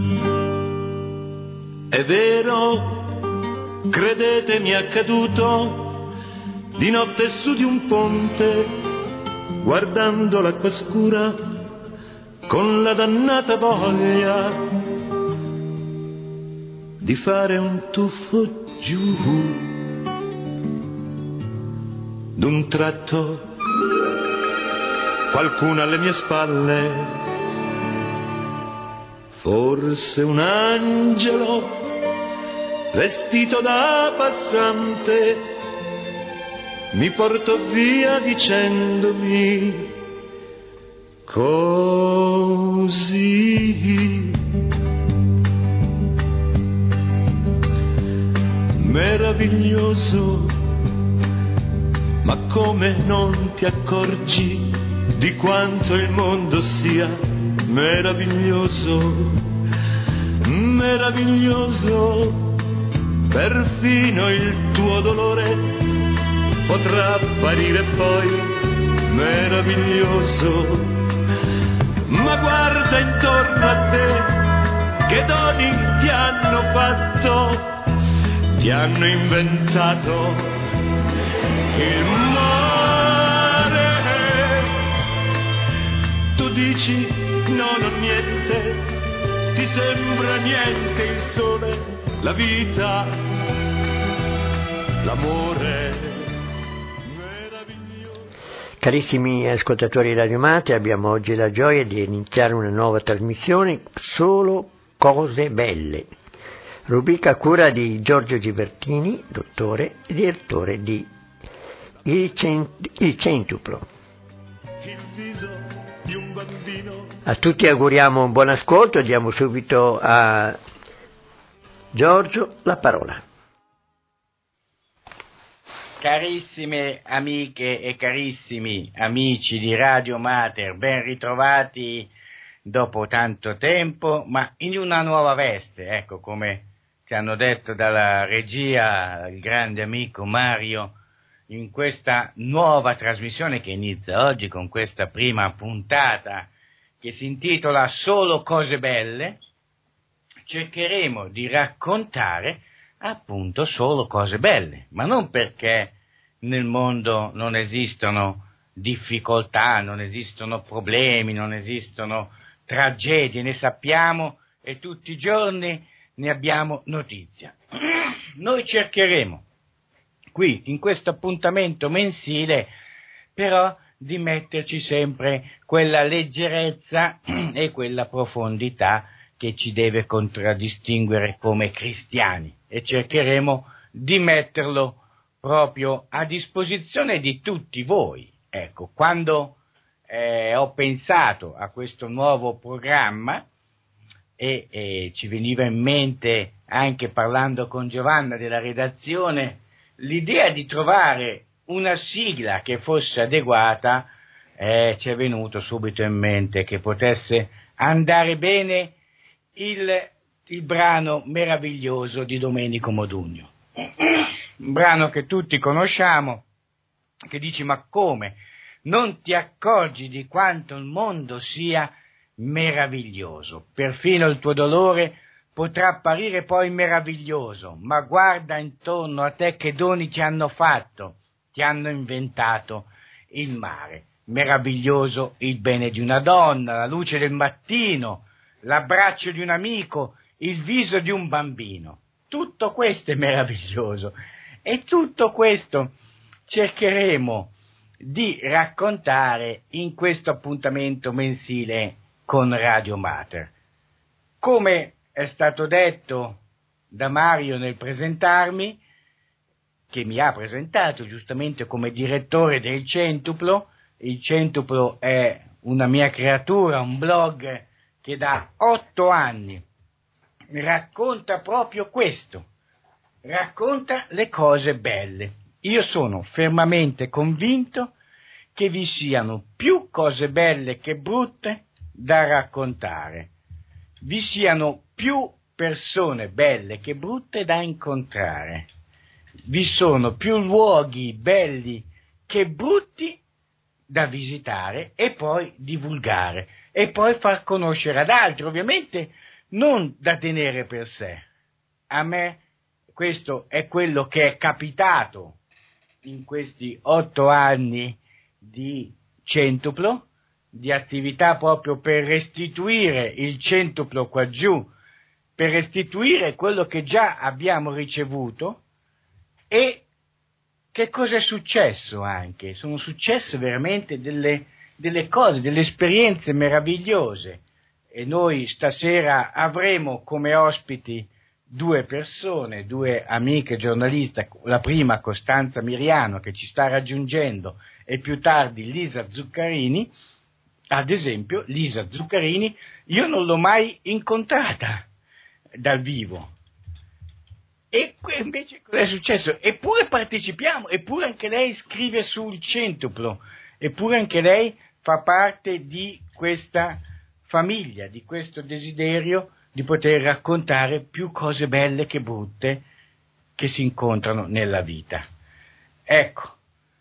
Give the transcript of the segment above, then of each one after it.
È vero, credetemi, è accaduto di notte su di un ponte, guardando l'acqua scura con la dannata voglia di fare un tuffo giù. D'un tratto qualcuno alle mie spalle, forse un angelo vestito da passante, mi portò via dicendomi così: meraviglioso, ma come non ti accorgi di quanto il mondo sia meraviglioso, meraviglioso. Perfino il tuo dolore potrà apparire poi meraviglioso. Ma guarda intorno a te, che doni ti hanno fatto, ti hanno inventato il mare. Tu dici no, non niente, ti sembra niente il sole, la vita, l'amore meraviglioso. Carissimi ascoltatori di Radio Mater, abbiamo oggi la gioia di iniziare una nuova trasmissione, Solo Cose Belle, rubrica a cura di Giorgio Gibertini, dottore e direttore di Il Centuplo. Il viso di un bambino. A tutti auguriamo un buon ascolto, diamo subito a Giorgio la parola. Carissime amiche e carissimi amici di Radio Mater, ben ritrovati dopo tanto tempo, ma in una nuova veste, ecco, come ci hanno detto dalla regia il grande amico Mario, in questa nuova trasmissione che inizia oggi con questa prima puntata che si intitola Solo Cose Belle. Cercheremo di raccontare appunto solo cose belle, ma non perché nel mondo non esistono difficoltà, non esistono problemi, non esistono tragedie, ne sappiamo e tutti i giorni ne abbiamo notizia. Noi cercheremo qui, in questo appuntamento mensile, però di metterci sempre quella leggerezza e quella profondità che ci deve contraddistinguere come cristiani, e cercheremo di metterlo proprio a disposizione di tutti voi. Ecco, quando ho pensato a questo nuovo programma e ci veniva in mente, anche parlando con Giovanna della redazione, l'idea di trovare una sigla che fosse adeguata, ci è venuto subito in mente che potesse andare bene il brano meraviglioso di Domenico Modugno, un brano che tutti conosciamo, che dice: ma come non ti accorgi di quanto il mondo sia meraviglioso? Perfino il tuo dolore potrà apparire poi meraviglioso, ma guarda intorno a te che doni ti hanno fatto, ti hanno inventato il mare. Meraviglioso il bene di una donna, la luce del mattino, l'abbraccio di un amico, il viso di un bambino. Tutto questo è meraviglioso e tutto questo cercheremo di raccontare in questo appuntamento mensile con Radio Mater. Come è stato detto da Mario nel presentarmi, che mi ha presentato giustamente come direttore del Centuplo, il Centuplo è una mia creatura, un blog che da 8 anni racconta proprio questo, racconta le cose belle. Io sono fermamente convinto che vi siano più cose belle che brutte da raccontare, vi siano più persone belle che brutte da incontrare, vi sono più luoghi belli che brutti da visitare e poi divulgare e poi far conoscere ad altri. Ovviamente non da tenere per sé. A me questo è quello che è capitato in questi 8 anni di centuplo, di attività proprio per restituire il centuplo qua giù, per restituire quello che già abbiamo ricevuto. E che cosa è successo anche? Sono successe veramente delle cose, delle esperienze meravigliose, e noi stasera avremo come ospiti 2 persone, 2 amiche giornaliste, la prima Costanza Miriano che ci sta raggiungendo e più tardi Lisa Zuccarini. Ad esempio Lisa Zuccarini io non l'ho mai incontrata dal vivo, e invece cosa è successo? Eppure partecipiamo, eppure anche lei scrive sul centuplo, eppure anche lei fa parte di questa famiglia, di questo desiderio di poter raccontare più cose belle che brutte che si incontrano nella vita. Ecco,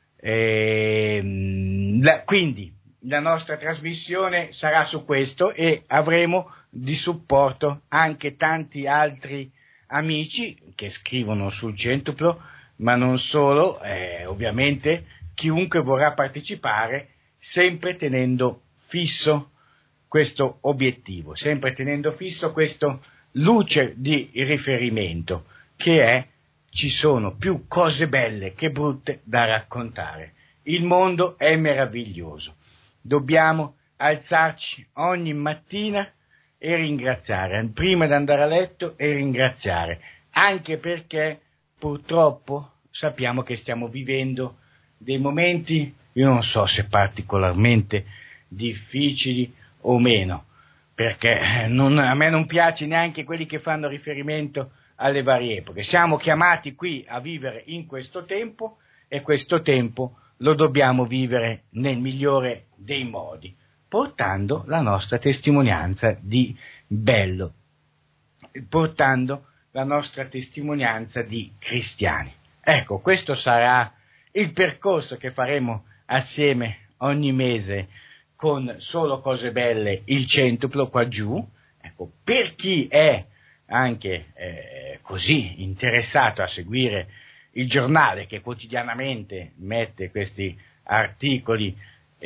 quindi la nostra trasmissione sarà su questo, e avremo di supporto anche tanti altri amici che scrivono sul centuplo, ma non solo, ovviamente chiunque vorrà partecipare, sempre tenendo fisso questo obiettivo, sempre tenendo fisso questo luce di riferimento, che è: ci sono più cose belle che brutte da raccontare. Il mondo è meraviglioso. Dobbiamo alzarci ogni mattina e ringraziare, prima di andare a letto, e ringraziare, anche perché purtroppo sappiamo che stiamo vivendo dei momenti, io non so se particolarmente difficili o meno, perché a me non piace neanche quelli che fanno riferimento alle varie epoche. Siamo chiamati qui a vivere in questo tempo, e questo tempo lo dobbiamo vivere nel migliore dei modi, portando la nostra testimonianza di bello, portando la nostra testimonianza di cristiani. Ecco, questo sarà il percorso che faremo assieme ogni mese con Solo Cose Belle, il centuplo qua giù. Ecco, per chi è anche così interessato a seguire il giornale che quotidianamente mette questi articoli,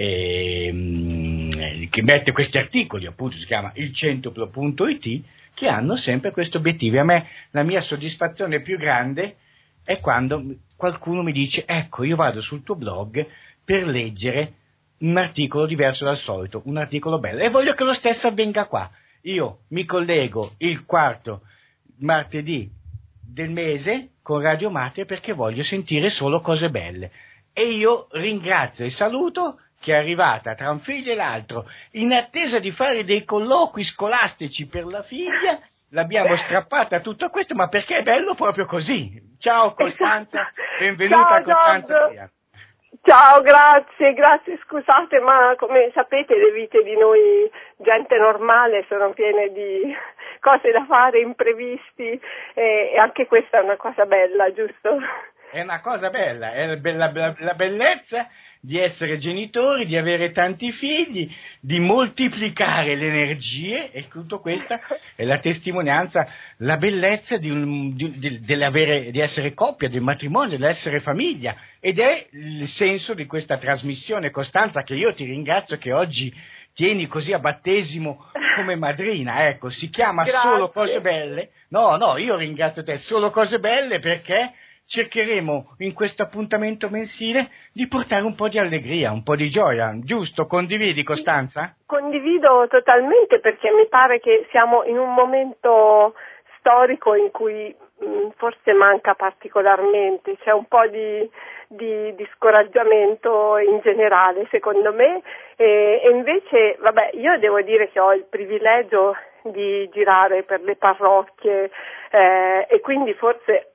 appunto si chiama ilcentuplo.it, che hanno sempre questo obiettivo. A me la mia soddisfazione più grande è quando qualcuno mi dice: ecco, io vado sul tuo blog per leggere un articolo diverso dal solito, un articolo bello, e voglio che lo stesso avvenga qua. Io mi collego il 4º martedì del mese con Radio Mater perché voglio sentire solo cose belle, e io ringrazio e saluto chi è arrivata tra un figlio e l'altro in attesa di fare dei colloqui scolastici per la figlia. L'abbiamo strappata tutto questo, ma perché è bello proprio così. Ciao Costanza, benvenuta. Ciao, Costanza. Ciao, grazie, scusate, ma come sapete le vite di noi gente normale sono piene di cose da fare, imprevisti, e anche questa è una cosa bella, giusto? È una cosa bella, è la bellezza di essere genitori, di avere tanti figli, di moltiplicare le energie, e tutto questo è la testimonianza, la bellezza di essere coppia, del matrimonio, di essere famiglia, ed è il senso di questa trasmissione. Costanza, che io ti ringrazio che oggi tieni così a battesimo come madrina, ecco, si chiama Grazie. Solo Cose Belle. No, io ringrazio te, Solo Cose Belle, perché cercheremo in questo appuntamento mensile di portare un po' di allegria, un po' di gioia, giusto? Condividi, Costanza? Condivido totalmente, perché mi pare che siamo in un momento storico in cui forse manca particolarmente, c'è un po' di scoraggiamento in generale, secondo me, e invece, io devo dire che ho il privilegio di girare per le parrocchie, e quindi forse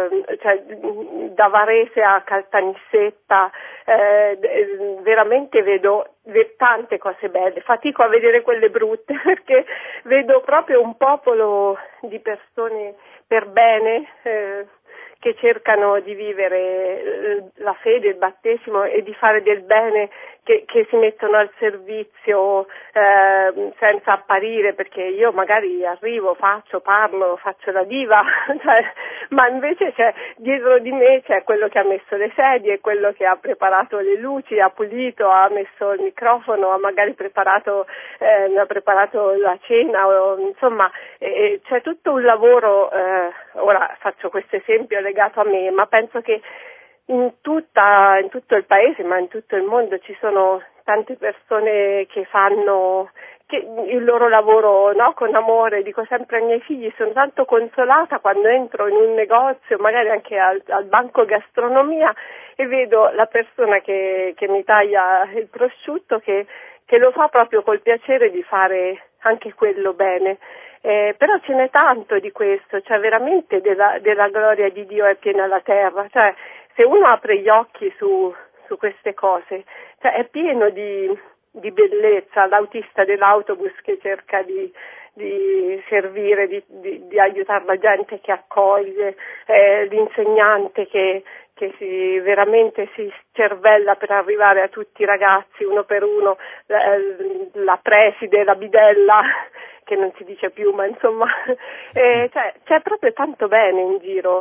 da Varese a Caltanissetta veramente vedo tante cose belle, fatico a vedere quelle brutte perché vedo proprio un popolo di persone per bene, che cercano di vivere la fede, il battesimo e di fare del bene, che si mettono al servizio senza apparire, perché io magari arrivo, parlo, faccio la diva, ma invece dietro di me c'è quello che ha messo le sedie, quello che ha preparato le luci, ha pulito, ha messo il microfono, ha magari preparato la cena, insomma c'è tutto un lavoro, ora faccio questo esempio legato a me, ma penso che in tutto il paese, ma in tutto il mondo ci sono tante persone che fanno il loro lavoro, no, con amore. Dico sempre ai miei figli, sono tanto consolata quando entro in un negozio, magari anche al banco gastronomia, e vedo la persona che mi taglia il prosciutto che lo fa proprio col piacere di fare anche quello bene. Però ce n'è tanto di questo, cioè veramente della gloria di Dio è piena la terra, cioè se uno apre gli occhi su queste cose, cioè è pieno di bellezza, l'autista dell'autobus che cerca di servire, di aiutare la gente che accoglie, l'insegnante che veramente si cervella per arrivare a tutti i ragazzi uno per uno, la preside, la bidella, che non si dice più, ma insomma cioè, c'è proprio tanto bene in giro,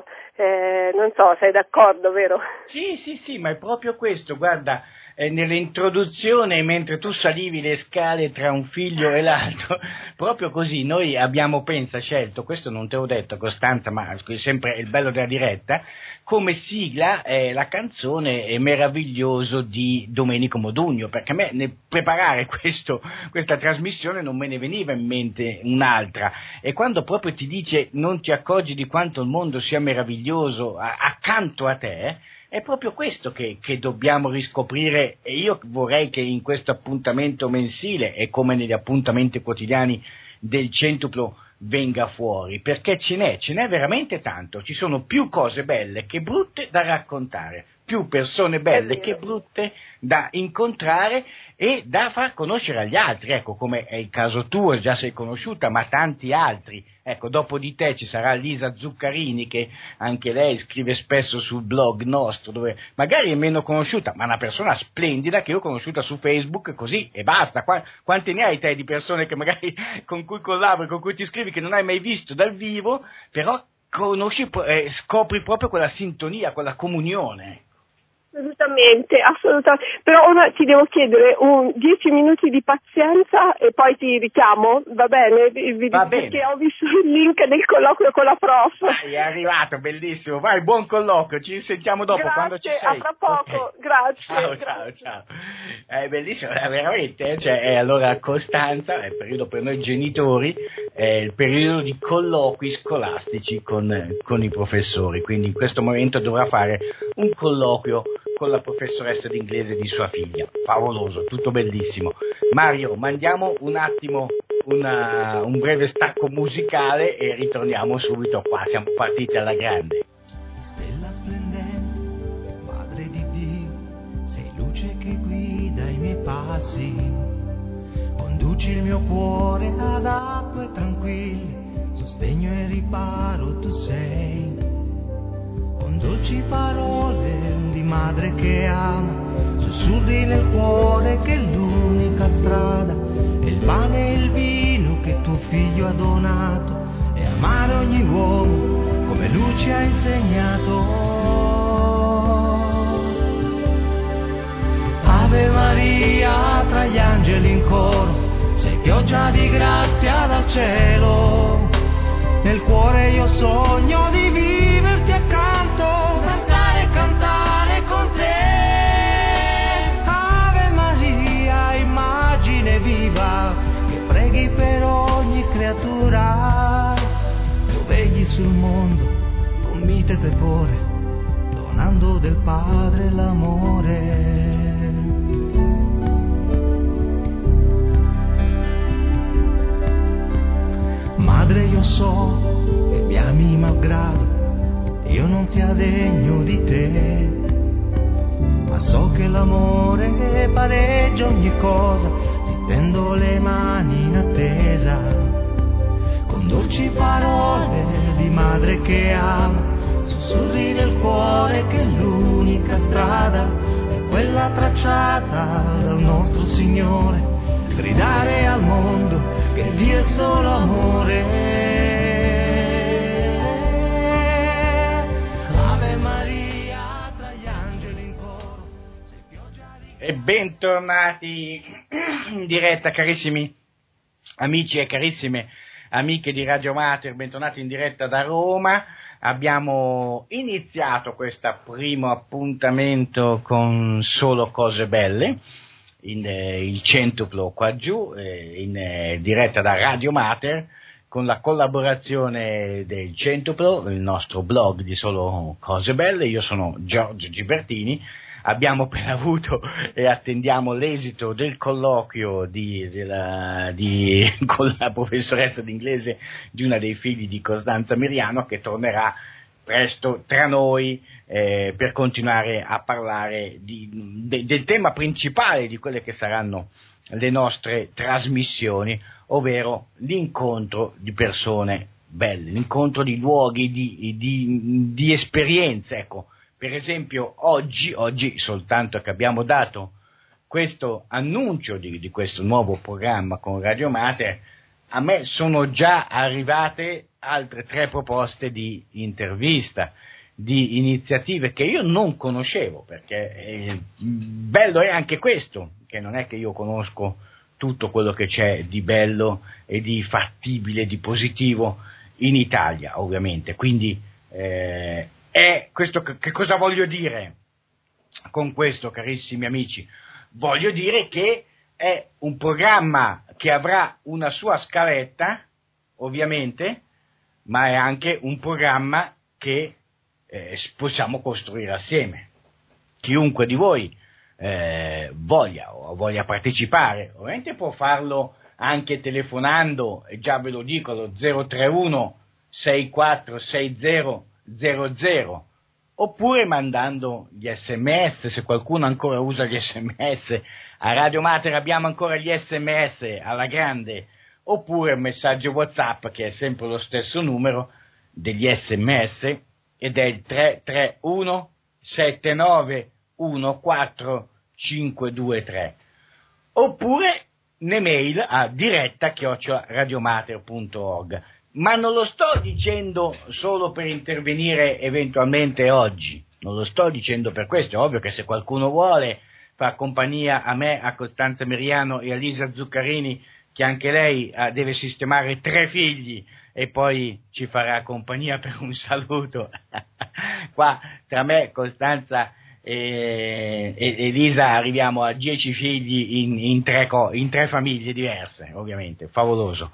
non so, sei d'accordo, vero? Sì, ma è proprio questo, guarda, nell'introduzione, mentre tu salivi le scale tra un figlio e l'altro, proprio così, noi abbiamo scelto, questo non te l'ho detto Costanza, ma è sempre il bello della diretta, come sigla la canzone Meraviglioso di Domenico Modugno, perché a me nel preparare questa trasmissione non me ne veniva in mente un'altra, e quando proprio ti dice non ti accorgi di quanto il mondo sia meraviglioso accanto a te, è proprio questo che dobbiamo riscoprire, e io vorrei che in questo appuntamento mensile e come negli appuntamenti quotidiani del centuplo venga fuori, perché ce n'è veramente tanto, ci sono più cose belle che brutte da raccontare, più persone belle che brutte da incontrare e da far conoscere agli altri, ecco, come è il caso tuo, già sei conosciuta, ma tanti altri, ecco, dopo di te ci sarà Lisa Zuccarini, che anche lei scrive spesso sul blog nostro, dove magari è meno conosciuta, ma è una persona splendida che io ho conosciuta su Facebook, così, e basta. Quante ne hai te di persone che magari con cui collabori, con cui ti scrivi, che non hai mai visto dal vivo, però conosci, scopri proprio quella sintonia, quella comunione. Assolutamente. Però ora ti devo chiedere 10 minuti di pazienza e poi ti richiamo, va bene? Perché ho visto il link del colloquio con la prof. È arrivato, bellissimo. Vai, buon colloquio, ci sentiamo dopo. Grazie, quando ci sei. A tra poco, okay. Grazie. Ciao. È bellissimo, veramente. Allora Costanza, è il periodo per noi genitori, è il periodo di colloqui scolastici con i professori, quindi in questo momento dovrà fare un colloquio con la professoressa d'inglese di sua figlia. Favoloso, tutto bellissimo. Mario, mandiamo un attimo un breve stacco musicale e ritorniamo subito qua, siamo partiti alla grande. Stella splendente, madre di Dio, sei luce che guida i miei passi, conduci il mio cuore ad acque tranquille, sostegno e riparo tu sei, con dolci parole di madre che ama, sussurri nel cuore che è l'unica strada, e il pane e il vino che tuo figlio ha donato, e amare ogni uomo come lui ci ha insegnato. Ave Maria, tra gli angeli in coro, sei pioggia di grazia dal cielo, nel cuore io sogno di viverti accanto, danzare e cantare con te. Ave Maria, immagine viva, che preghi per ogni creatura, tu vegli sul mondo con mite tepore, donando del Padre l'amore. Madre, io so che mi ami malgrado io non sia degno di te, ma so che l'amore pareggia ogni cosa, ti tendo le mani in attesa, con dolci parole di madre che ama, sussurri nel cuore che l'unica strada è quella tracciata dal nostro Signore, gridare al mondo che Dio è solo amore. Ave Maria tra gli angeli in coro, sei pioggia di... E bentornati in diretta, carissimi amici e carissime amiche di Radio Mater, bentornati in diretta da Roma. Abbiamo iniziato questo primo appuntamento con Solo Cose Belle, il centuplo qua giù, in diretta da Radio Mater, con la collaborazione del centuplo, il nostro blog di Solo Cose Belle. Io sono Giorgio Gibertini. Abbiamo appena avuto e attendiamo l'esito del colloquio con la professoressa d'inglese di una dei figli di Costanza Miriano, che tornerà presto tra noi per continuare a parlare del tema principale di quelle che saranno le nostre trasmissioni, ovvero l'incontro di persone belle, l'incontro di luoghi, di esperienze, ecco. Per esempio oggi, soltanto che abbiamo dato questo annuncio di questo nuovo programma con Radio Mater, a me sono già arrivate altre 3 proposte di intervista, di iniziative che io non conoscevo, perché bello è anche questo, che non è che io conosco tutto quello che c'è di bello e di fattibile, di positivo in Italia, ovviamente. Quindi questo, che cosa voglio dire con questo, carissimi amici? Voglio dire che è un programma che avrà una sua scaletta, ovviamente, ma è anche un programma che possiamo costruire assieme. Chiunque di voi voglia partecipare, ovviamente può farlo anche telefonando, e già ve lo dico, allo 031 6460 00, oppure mandando gli SMS, se qualcuno ancora usa gli SMS. A Radio Mater abbiamo ancora gli SMS alla grande, oppure un messaggio WhatsApp, che è sempre lo stesso numero degli SMS, ed è il 331 7914 523, oppure un'email a diretta@radiomater.org. Ma non lo sto dicendo solo per intervenire eventualmente oggi, non lo sto dicendo per questo. È ovvio che se qualcuno vuole far compagnia a me, a Costanza Miriano e a Lisa Zuccarini, che anche lei deve sistemare 3 figli e poi ci farà compagnia per un saluto, qua tra me, Costanza e Lisa arriviamo a 10 figli in 3 famiglie diverse, ovviamente, favoloso.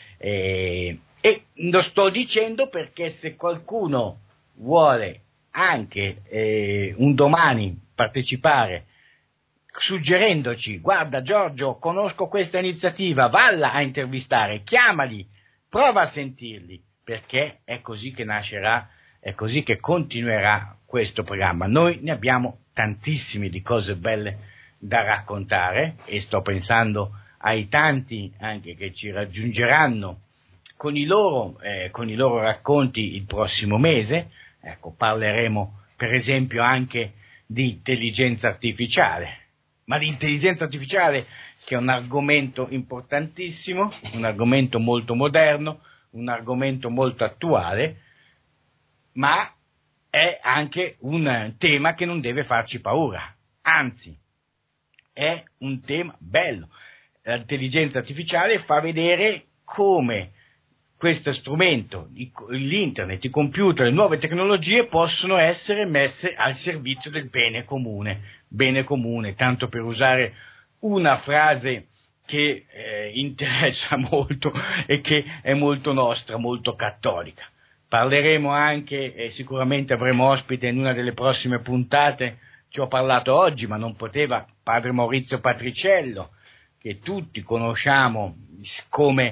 E lo sto dicendo perché se qualcuno vuole anche un domani partecipare, suggerendoci: guarda Giorgio, conosco questa iniziativa, valla a intervistare, chiamali, prova a sentirli, perché è così che nascerà, è così che continuerà questo programma. Noi ne abbiamo tantissime di cose belle da raccontare, e sto pensando ai tanti anche che ci raggiungeranno con i loro racconti il prossimo mese. Ecco, parleremo per esempio anche di intelligenza artificiale, ma di intelligenza artificiale che è un argomento importantissimo, un argomento molto moderno, un argomento molto attuale, ma è anche un tema che non deve farci paura, anzi è un tema bello. L'intelligenza artificiale fa vedere come questo strumento, l'internet, i computer, le nuove tecnologie possono essere messe al servizio del bene comune, tanto per usare una frase che interessa molto e che è molto nostra, molto cattolica. Parleremo anche, e sicuramente avremo ospite in una delle prossime puntate, ci ho parlato oggi, ma non poteva, padre Maurizio Patriciello, che tutti conosciamo come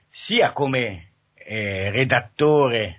redattore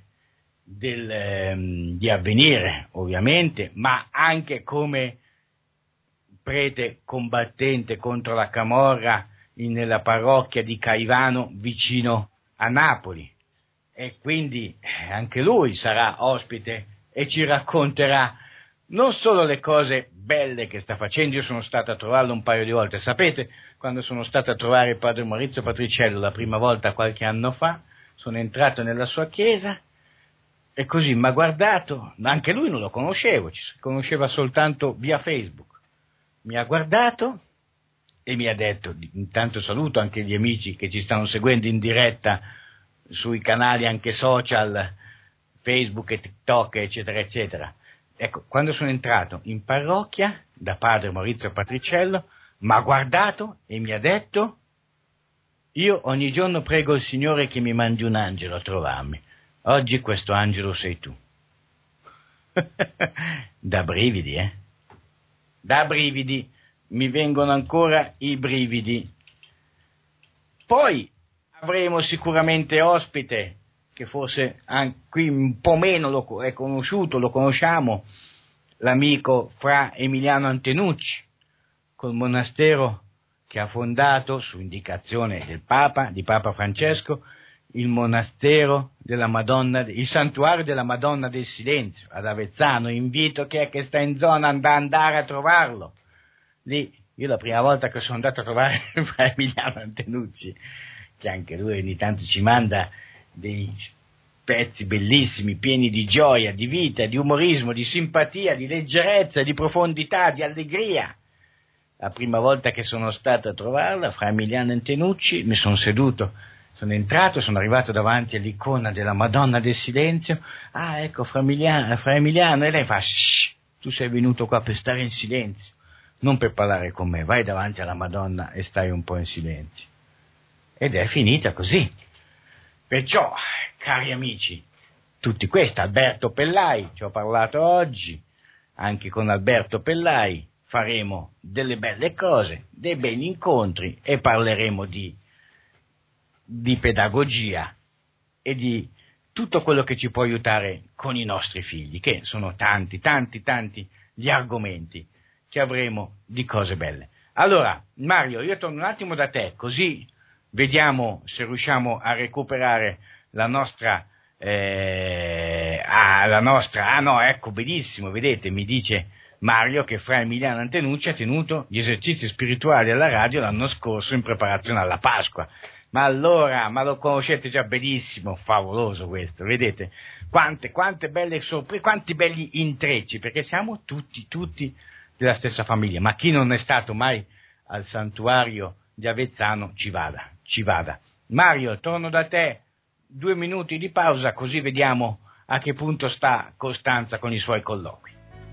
di Avvenire, ovviamente, ma anche come prete combattente contro la camorra nella parrocchia di Caivano vicino a Napoli, e quindi anche lui sarà ospite e ci racconterà non solo le cose belle che sta facendo. Io sono stato a trovarlo un paio di volte, sapete, quando sono stato a trovare il padre Maurizio Patriciello la prima volta qualche anno fa, sono entrato nella sua chiesa e così mi ha guardato, anche lui non lo conoscevo, ci si conosceva soltanto via Facebook, mi ha guardato e mi ha detto, intanto saluto anche gli amici che ci stanno seguendo in diretta sui canali anche social, Facebook e TikTok, eccetera, eccetera. Ecco, quando sono entrato in parrocchia da padre Maurizio Patriciello, mi ha guardato e mi ha detto: io ogni giorno prego il Signore che mi mandi un angelo a trovarmi. Oggi questo angelo sei tu. Da brividi, Da brividi, mi vengono ancora i brividi. Poi avremo sicuramente ospite, che forse anche qui un po' meno lo è conosciuto, lo conosciamo, l'amico fra Emiliano Antenucci, col monastero che ha fondato, su indicazione del Papa, di Papa Francesco, il monastero della Madonna, il santuario della Madonna del Silenzio ad Avezzano. Invito chi è che sta in zona ad andare a trovarlo. Lì, io la prima volta che sono andato a trovare fra Emiliano Antenucci, che anche lui ogni tanto ci manda dei pezzi bellissimi, pieni di gioia, di vita, di umorismo, di simpatia, di leggerezza, di profondità, di allegria. La prima volta che sono stato a trovarla, fra Emiliano Antenucci, mi sono seduto, sono entrato, sono arrivato davanti all'icona della Madonna del Silenzio. Ah, ecco, fra Emiliano, e lei fa: shh, tu sei venuto qua per stare in silenzio, non per parlare con me, vai davanti alla Madonna e stai un po' in silenzio. Ed è finita così. Perciò, cari amici, tutti questi, Alberto Pellai, ci ho parlato oggi, anche con Alberto Pellai faremo delle belle cose, dei begli incontri e parleremo di pedagogia e di tutto quello che ci può aiutare con i nostri figli, che sono tanti gli argomenti che avremo di cose belle. Allora, Mario, io torno un attimo da te, così vediamo se riusciamo a recuperare la nostra, ecco, benissimo, vedete, mi dice Mario che fra Emiliano Antenucci ha tenuto gli esercizi spirituali alla radio l'anno scorso in preparazione alla Pasqua. Ma allora, ma lo conoscete già benissimo, favoloso questo, vedete? Quante belle sorprese, quanti belli intrecci, perché siamo tutti della stessa famiglia, ma chi non è stato mai al santuario di Avezzano ci vada. Mario, torno da te, 2 minuti di pausa, così vediamo a che punto sta Costanza con i suoi colloqui.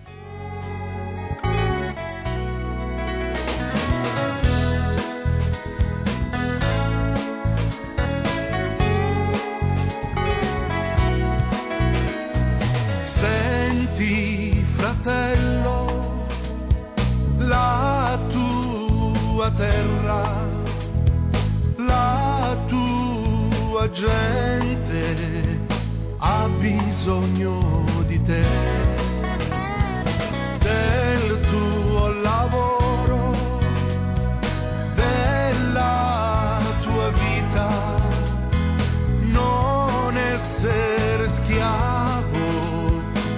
Senti, fratello, la tua terra, la tua gente ha bisogno di te, del tuo lavoro, della tua vita. Non essere schiavo,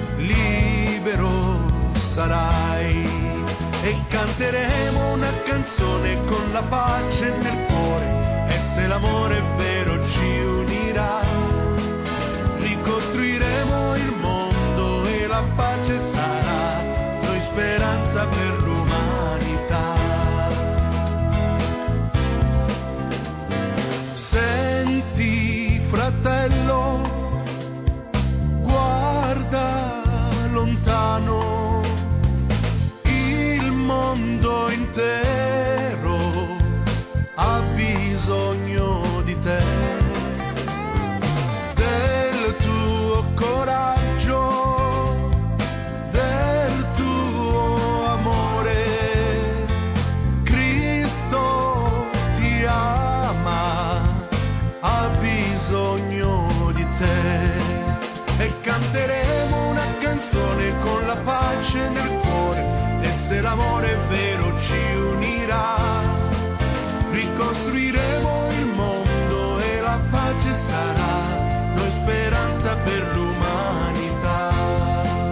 libero sarai. E canteremo una canzone con la pace nel cuore, e se l'amore vero ci unirà, ricostruiremo il mondo e la pace sarà, noi speranza per l'umanità. Senti, fratello, guarda lontano, mondo intero ha bisogno di te, del tuo coraggio, del tuo amore. Cristo ti ama, ha bisogno di te, e canteremo una canzone con la pace nel cuore. Se l'amore vero ci unirà, ricostruiremo il mondo e la pace sarà, noi speranza per l'umanità.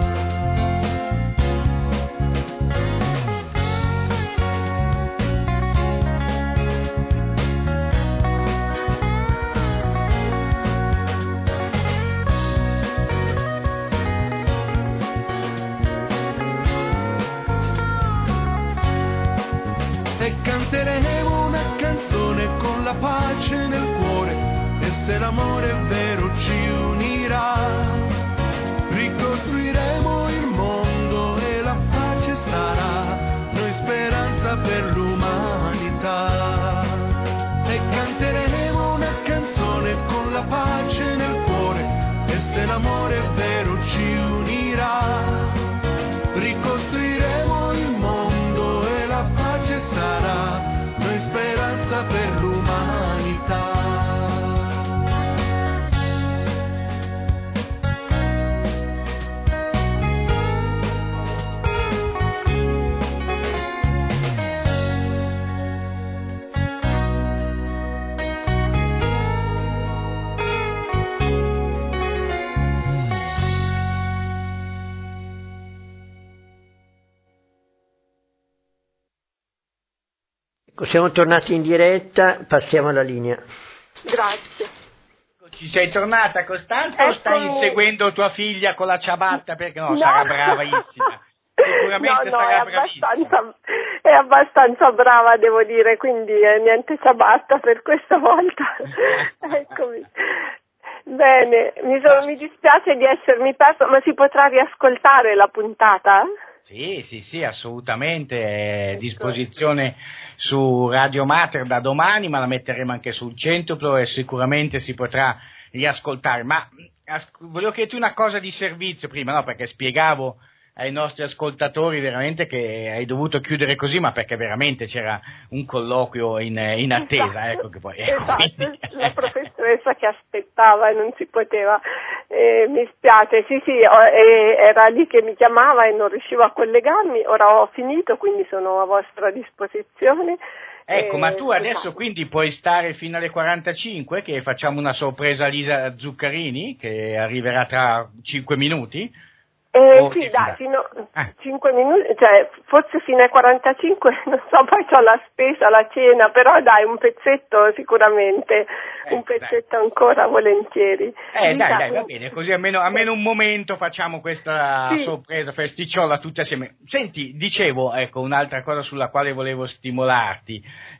pace nel cuore, e se l'amore è vero ci unirà. Ricostruiremo il mondo e la pace sarà, noi speranza per l'umanità. E canteremo una canzone con la pace nel cuore, e se l'amore è vero ci unirà. Ricostruiremo il mondo e la pace sarà, noi speranza per l'umanità. Siamo tornati in diretta, passiamo alla linea. Grazie. Ci sei tornata, Costanza, o stai inseguendo tua figlia con la ciabatta? Perché no, sarà bravissima. Sicuramente sarà bravissima. È abbastanza brava, devo dire, quindi niente ciabatta per questa volta. Eccomi. Bene, mi dispiace di essermi perso, ma si potrà riascoltare la puntata? Sì, assolutamente, è a disposizione su Radio Mater da domani, ma la metteremo anche sul Centuplo e sicuramente si potrà riascoltare. Ma volevo chiederti una cosa di servizio prima, no? Perché spiegavo ai nostri ascoltatori veramente che hai dovuto chiudere così, ma perché veramente c'era un colloquio in attesa, esatto. Ecco che poi. Esatto, quindi... la professoressa che aspettava e non si poteva. Mi spiace, sì, era lì che mi chiamava e non riuscivo a collegarmi, ora ho finito, quindi sono a vostra disposizione. Ecco, ma tu adesso quindi puoi stare fino alle 45, che facciamo una sorpresa a Lisa Zuccarini, che arriverà tra 5 minuti? Sì, dai, fino a 5 minuti, cioè forse fino ai 45, non so, poi c'ho la spesa, la cena, però dai, un pezzetto sicuramente, un pezzetto ancora volentieri. Dai, va bene, così almeno un momento facciamo questa sorpresa festicciola tutti assieme. Senti, dicevo, ecco, un'altra cosa sulla quale volevo stimolarti,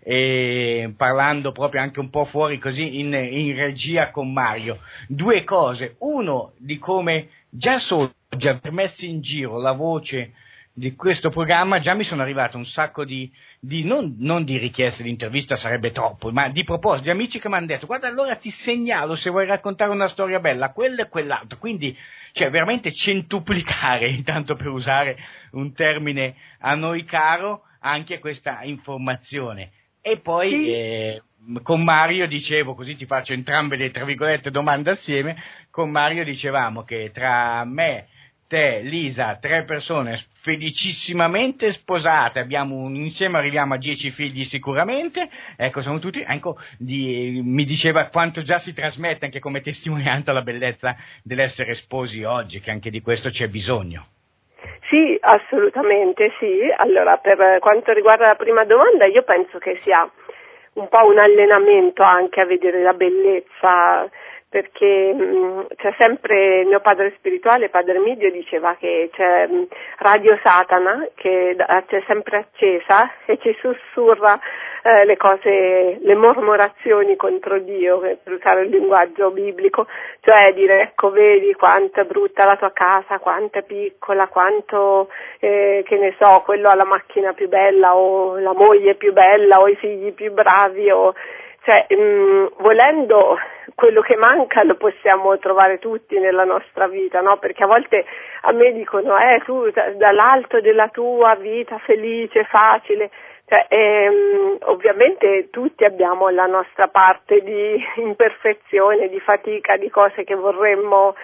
parlando proprio anche un po' fuori così in regia con Mario, due cose, uno di come già aver messo in giro la voce di questo programma, già mi sono arrivato un sacco di non di richieste di intervista, sarebbe troppo, ma di propositi, di amici che mi hanno detto: guarda, allora ti segnalo se vuoi raccontare una storia bella, quello e quell'altro. Quindi, cioè, veramente centuplicare, intanto per usare un termine a noi caro, anche questa informazione. E poi con Mario dicevo, così ti faccio entrambe le, tra virgolette, domande assieme, con Mario dicevamo che tra me, te, Lisa, 3 persone felicissimamente sposate, insieme arriviamo a 10 figli sicuramente, ecco, siamo tutti, ecco, mi diceva quanto già si trasmette anche come testimonianza la bellezza dell'essere sposi oggi, che anche di questo c'è bisogno. Sì, assolutamente sì. Allora, per quanto riguarda la prima domanda, io penso che sia un po' un allenamento anche a vedere la bellezza, perché c'è sempre mio padre spirituale, padre Midio, diceva che c'è Radio Satana che c'è sempre accesa e ci sussurra le cose, le mormorazioni contro Dio, per usare il linguaggio biblico, cioè dire: ecco, vedi quanto è brutta la tua casa, quanto è piccola, quanto che ne so, quello ha la macchina più bella o la moglie più bella o i figli più bravi, o cioè volendo quello che manca lo possiamo trovare tutti nella nostra vita, no? Perché a volte a me dicono: tu dall'alto della tua vita felice, facile, cioè, ovviamente tutti abbiamo la nostra parte di imperfezione, di fatica, di cose che vorremmo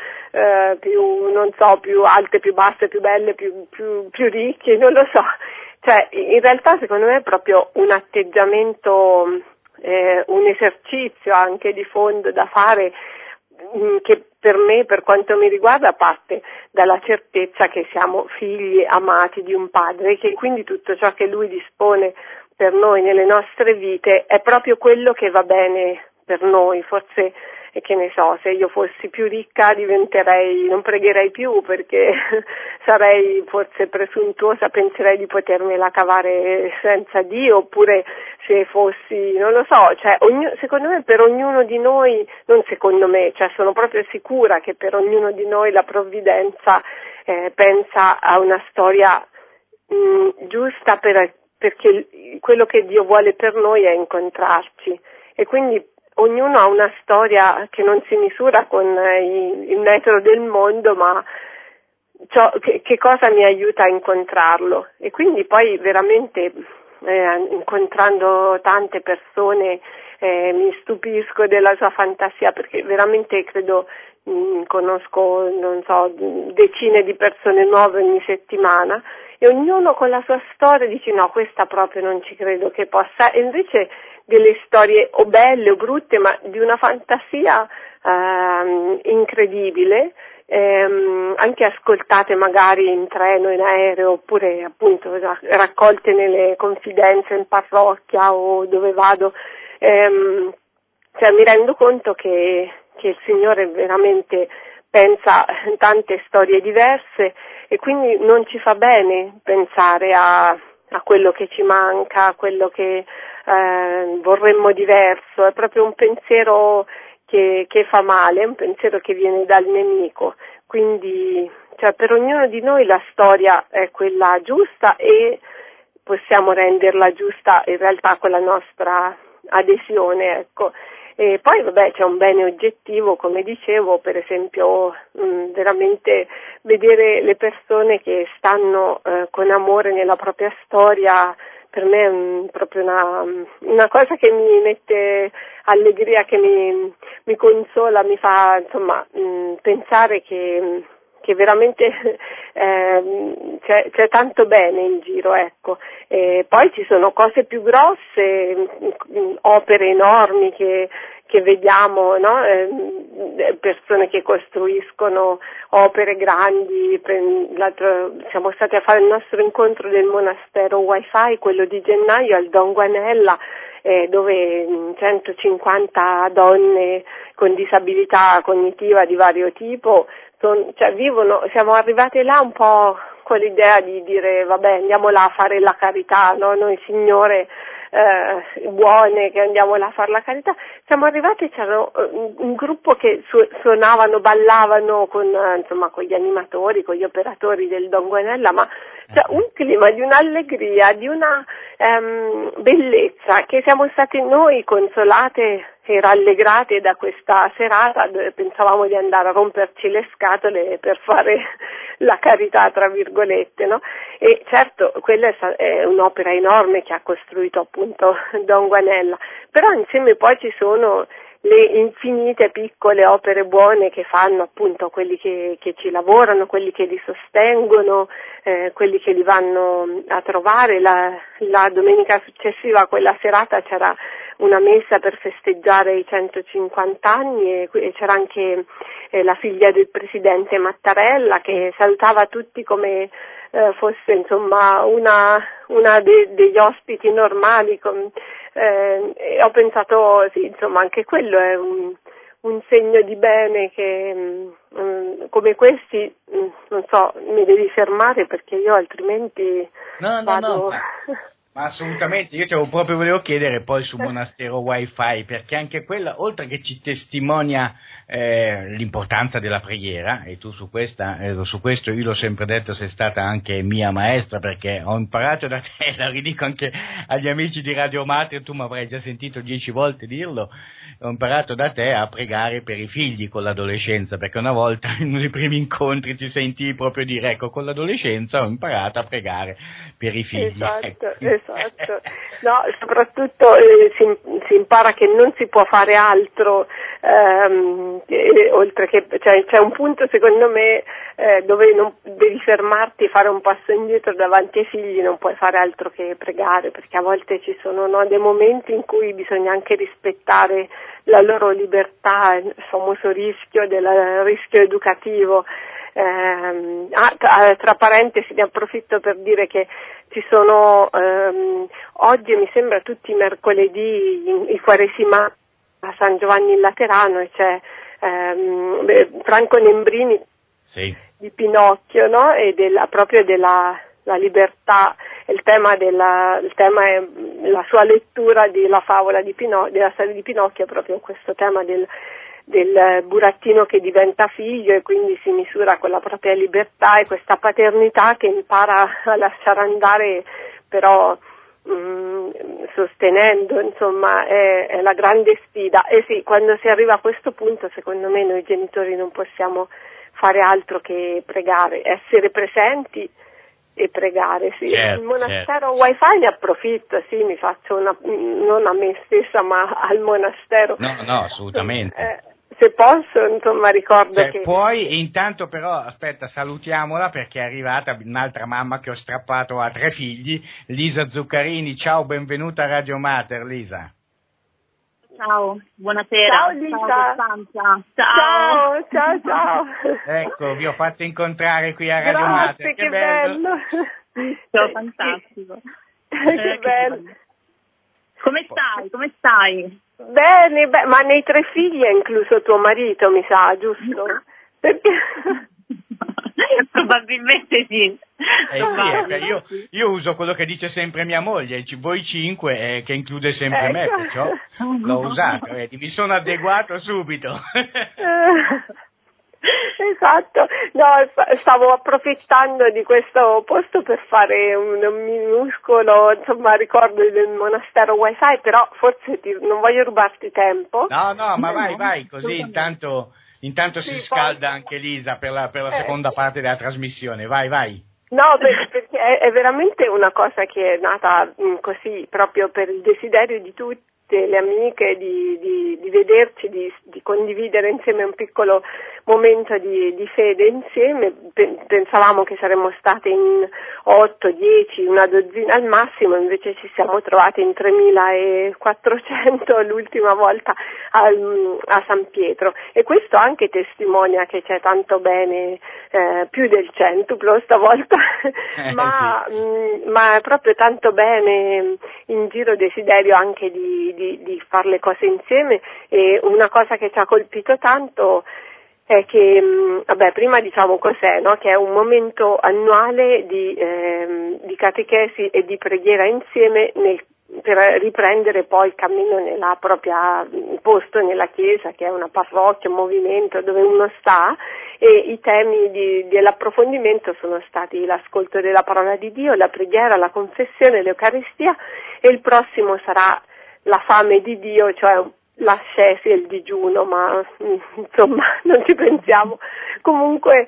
più alte, più basse, più belle, più ricche, non lo so. Cioè, in realtà secondo me è proprio un atteggiamento, un esercizio anche di fondo da fare, che per me, per quanto mi riguarda, parte dalla certezza che siamo figli amati di un padre, e che quindi tutto ciò che lui dispone per noi nelle nostre vite è proprio quello che va bene per noi. Forse e che ne so, se io fossi più ricca non pregherei più, perché sarei forse presuntuosa, penserei di potermela cavare senza Dio, oppure se fossi, non lo so, cioè secondo me per ognuno di noi, non secondo me, cioè sono proprio sicura che per ognuno di noi la provvidenza pensa a una storia giusta, perché quello che Dio vuole per noi è incontrarci, e quindi ognuno ha una storia che non si misura con il metro del mondo, ma che cosa mi aiuta a incontrarlo. E quindi poi veramente incontrando tante persone mi stupisco della sua fantasia, perché veramente credo conosco, non so, decine di persone nuove ogni settimana, e ognuno con la sua storia dice no, questa proprio non ci credo che possa, e invece delle storie o belle o brutte, ma di una fantasia incredibile, anche ascoltate magari in treno, in aereo, oppure appunto raccolte nelle confidenze in parrocchia o dove vado. Cioè, mi rendo conto che il Signore veramente pensa tante storie diverse, e quindi non ci fa bene pensare a quello che ci manca, a quello che vorremmo diverso. È proprio un pensiero che fa male, è un pensiero che viene dal nemico. Quindi, cioè, per ognuno di noi la storia è quella giusta, e possiamo renderla giusta in realtà con la nostra adesione, ecco. E poi vabbè, c'è un bene oggettivo, come dicevo, per esempio veramente vedere le persone che stanno con amore nella propria storia, per me è proprio una cosa che mi mette allegria, che mi consola, mi fa insomma pensare che veramente c'è tanto bene in giro, ecco. E poi ci sono cose più grosse, opere enormi che vediamo, no? Persone che costruiscono opere grandi. Siamo stati a fare il nostro incontro del monastero Wi-Fi, quello di gennaio, al Don Guanella, dove 150 donne con disabilità cognitiva di vario tipo vivono. Siamo arrivate là un po' con l'idea di dire vabbè, andiamo là a fare la carità, no? Noi signore buone che andiamo là a fare la carità. Siamo arrivati, c'era un gruppo che suonavano, ballavano con gli animatori, con gli operatori del Don Guanella, ma un clima di un'allegria, di una bellezza, che siamo state noi consolate e rallegrate da questa serata, dove pensavamo di andare a romperci le scatole per fare la carità, tra virgolette, no? E certo, quella è un'opera enorme che ha costruito appunto Don Guanella, però insieme poi ci sono le infinite piccole opere buone che fanno appunto quelli che ci lavorano, quelli che li sostengono, quelli che li vanno a trovare. La domenica successiva a quella serata c'era una messa per festeggiare i 150 anni e c'era anche la figlia del presidente Mattarella, che salutava tutti come fosse insomma una degli ospiti normali. E ho pensato sì, insomma, anche quello è un segno di bene che come questi, non so, mi devi fermare perché io altrimenti vado... No. Ma assolutamente, io te lo proprio volevo chiedere poi sul monastero Wi-Fi, perché anche quella, oltre che ci testimonia l'importanza della preghiera, e tu su questo io l'ho sempre detto, sei stata anche mia maestra, perché ho imparato da te, la ridico anche agli amici di Radio Mater, tu mi avrai già sentito 10 volte dirlo, ho imparato da te a pregare per i figli con l'adolescenza, perché una volta in uno dei primi incontri ti senti proprio dire, ecco, con l'adolescenza ho imparato a pregare per i figli. Esatto. No, soprattutto si impara che non si può fare altro, oltre che, cioè, c'è un punto secondo me dove non devi fermarti, fare un passo indietro davanti ai figli, non puoi fare altro che pregare, perché a volte ci sono dei momenti in cui bisogna anche rispettare la loro libertà, il famoso rischio educativo. Tra parentesi ne approfitto per dire che ci sono oggi mi sembra tutti i mercoledì i quaresimali a San Giovanni in Laterano e c'è Franco Nembrini di Pinocchio, no? E proprio della la libertà, il tema è la sua lettura della favola della storia di Pinocchio, è proprio questo tema del burattino che diventa figlio e quindi si misura con la propria libertà e questa paternità che impara a lasciare andare, però sostenendo, insomma, è la grande sfida. E sì, quando si arriva a questo punto, secondo me noi genitori non possiamo fare altro che pregare, essere presenti e pregare, sì. Certo, il monastero Wi-Fi ne approfitto, sì, mi faccio non a me stessa ma al monastero. No, assolutamente. Se posso, insomma, ricordo che... Poi, intanto però, aspetta, salutiamola perché è arrivata un'altra mamma che ho strappato a 3 figli, Lisa Zuccarini. Ciao, benvenuta a Radio Mater, Lisa. Ciao, buonasera. Ciao Lisa. Ciao. Ecco, vi ho fatto incontrare qui a Radio Mater. Che bello. Ciao, fantastico. Che bello. Come stai? Bene, ma nei 3 figli è incluso tuo marito, mi sa, giusto? Perché... Probabilmente sì. Sì, io uso quello che dice sempre mia moglie, voi 5, che include sempre me, perciò l'ho usato, mi sono adeguato subito. Esatto, no, stavo approfittando di questo posto per fare un minuscolo, insomma, ricordo del monastero Wi-Fi, però forse non voglio rubarti tempo. No, ma vai, così intanto si scalda anche Lisa per la seconda parte della trasmissione, vai. No, perché è veramente una cosa che è nata così, proprio per il desiderio di tutte le amiche di vederci, di condividere insieme un piccolo momento di fede insieme. Pensavamo che saremmo state in 8, 10, una dozzina al massimo, invece ci siamo trovate in 3.400 l'ultima volta a San Pietro, e questo anche testimonia che c'è tanto bene, più del centuplo stavolta, ma è proprio tanto bene in giro, desiderio anche di fare le cose insieme. E una cosa che ci ha colpito tanto è che, prima diciamo cos'è, no? Che è un momento annuale di catechesi e di preghiera insieme per riprendere poi il cammino nella propria posto nella chiesa, che è una parrocchia, un movimento dove uno sta, e i temi dell'approfondimento sono stati l'ascolto della parola di Dio, la preghiera, la confessione, l'Eucaristia, e il prossimo sarà la fame di Dio, cioè l'ascesi e il digiuno, ma insomma non ci pensiamo. Comunque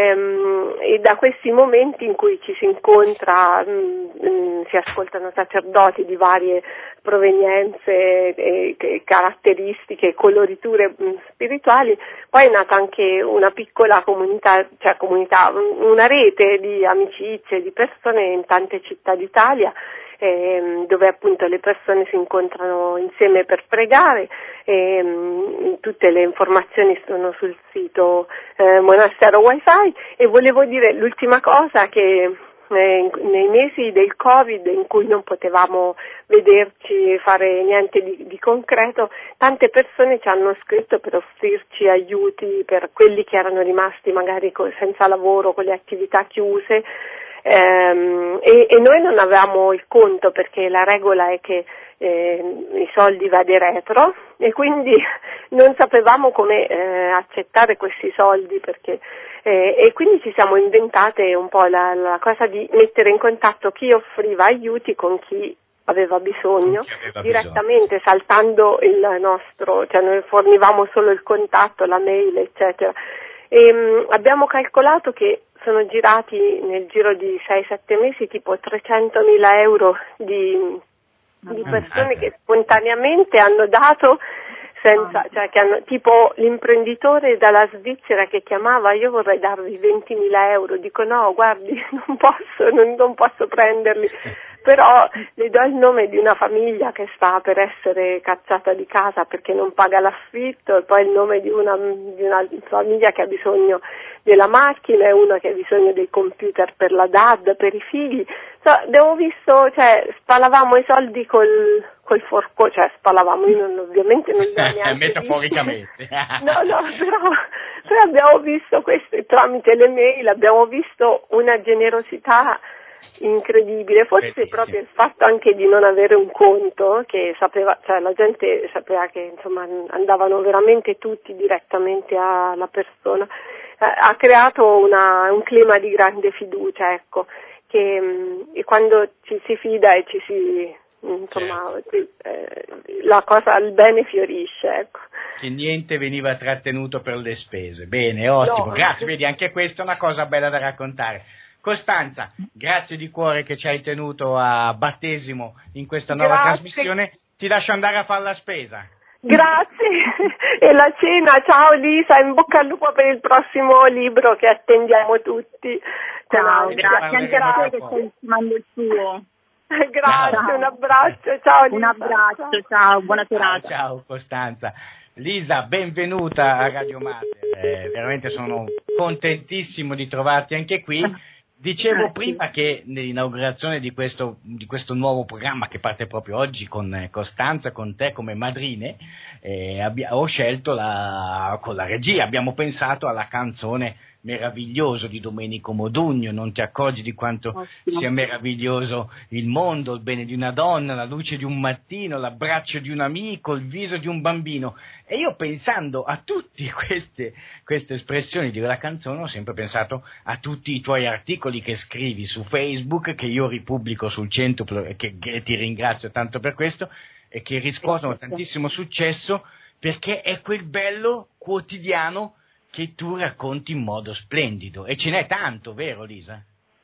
e da questi momenti in cui ci si incontra, si ascoltano sacerdoti di varie provenienze, caratteristiche, coloriture spirituali, poi è nata anche una piccola comunità, una rete di amicizie, di persone in tante città d'Italia, dove appunto le persone si incontrano insieme per pregare. Tutte le informazioni sono sul sito Monastero Wi-Fi. E volevo dire l'ultima cosa, che nei mesi del Covid, in cui non potevamo vederci, fare niente di concreto, tante persone ci hanno scritto per offrirci aiuti per quelli che erano rimasti magari senza lavoro, con le attività chiuse. E noi non avevamo il conto, perché la regola è che i soldi vade retro, e quindi non sapevamo come accettare questi soldi, perché e quindi ci siamo inventate un po' la cosa di mettere in contatto chi offriva aiuti con chi aveva bisogno, direttamente saltando il nostro, cioè noi fornivamo solo il contatto, la mail, eccetera. E abbiamo calcolato che sono girati nel giro di 6-7 mesi tipo 300.000 euro di persone che spontaneamente hanno dato, cioè che hanno, tipo l'imprenditore dalla Svizzera che chiamava: io vorrei darvi 20.000 euro, dico no, guardi, non posso prenderli, però le do il nome di una famiglia che sta per essere cacciata di casa perché non paga l'affitto, e poi il nome di una famiglia che ha bisogno della macchina, e una che ha bisogno dei computer per la DAD, per i figli. Abbiamo visto, spalavamo i soldi col forco, cioè spalavamo, io ovviamente non l'ho neanche metaforicamente. No, però abbiamo visto questo, tramite le mail abbiamo visto una generosità incredibile, forse Bellissimo. proprio il fatto anche di non avere un conto, che sapeva, cioè la gente sapeva che insomma andavano veramente tutti direttamente alla persona, ha creato un clima di grande fiducia, ecco, e quando ci si fida e ci si insomma la cosa, il bene fiorisce, ecco. Che niente veniva trattenuto per le spese. Bene, ottimo, No. grazie, vedi, anche questa è una cosa bella da raccontare. Costanza, grazie di cuore che ci hai tenuto a battesimo in questa nuova trasmissione, ti lascio andare a fare la spesa. Grazie, e la cena, ciao Lisa, in bocca al lupo per il prossimo libro che attendiamo tutti. Ciao, Ne grazie anche a parleremo te che dopo. stai filmando il tuo. Grazie, Ciao. un abbraccio, ciao Lisa. Un abbraccio, ciao, buona serata. Ciao Costanza. Lisa, benvenuta a Radio Mater, veramente sono contentissimo di trovarti anche qui. Dicevo prima che nell'inaugurazione di questo nuovo programma che parte proprio oggi con Costanza, con te come madrine, ho scelto con la regia, abbiamo pensato alla canzone Meraviglioso di Domenico Modugno. Non ti accorgi di quanto sia meraviglioso il mondo, il bene di una donna, la luce di un mattino, l'abbraccio di un amico, il viso di un bambino. E io, pensando a tutte queste espressioni di quella canzone, ho sempre pensato a tutti i tuoi articoli che scrivi su Facebook, che io ripubblico sul Centuplo e che ti ringrazio tanto per questo, e che riscuotono tantissimo successo, perché è quel bello quotidiano che tu racconti in modo splendido, e ce n'è tanto, vero Lisa?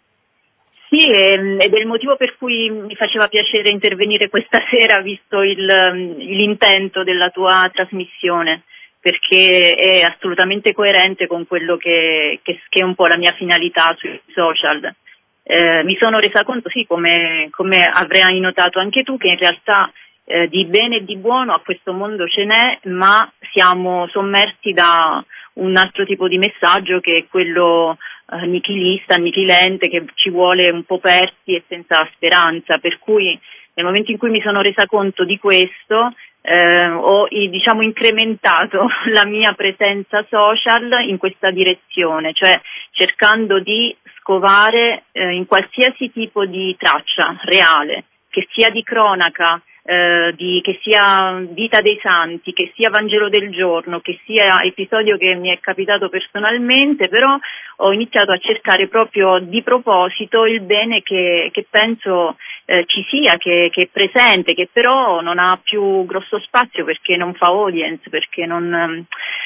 Sì, ed è il motivo per cui mi faceva piacere intervenire questa sera, visto l'intento della tua trasmissione, perché è assolutamente coerente con quello che è un po' la mia finalità sui social. Mi sono resa conto, sì, come avrai notato anche tu, che in realtà di bene e di buono a questo mondo ce n'è, ma siamo sommersi da un altro tipo di messaggio, che è quello nichilista, annichilente, che ci vuole un po' persi e senza speranza, per cui nel momento in cui mi sono resa conto di questo ho incrementato la mia presenza social in questa direzione, cioè cercando di scovare in qualsiasi tipo di traccia reale, che sia di cronaca, che sia vita dei santi, che sia Vangelo del giorno, che sia episodio che mi è capitato personalmente, però ho iniziato a cercare proprio di proposito il bene che penso ci sia, che è presente, che però non ha più grosso spazio perché non fa audience, perché non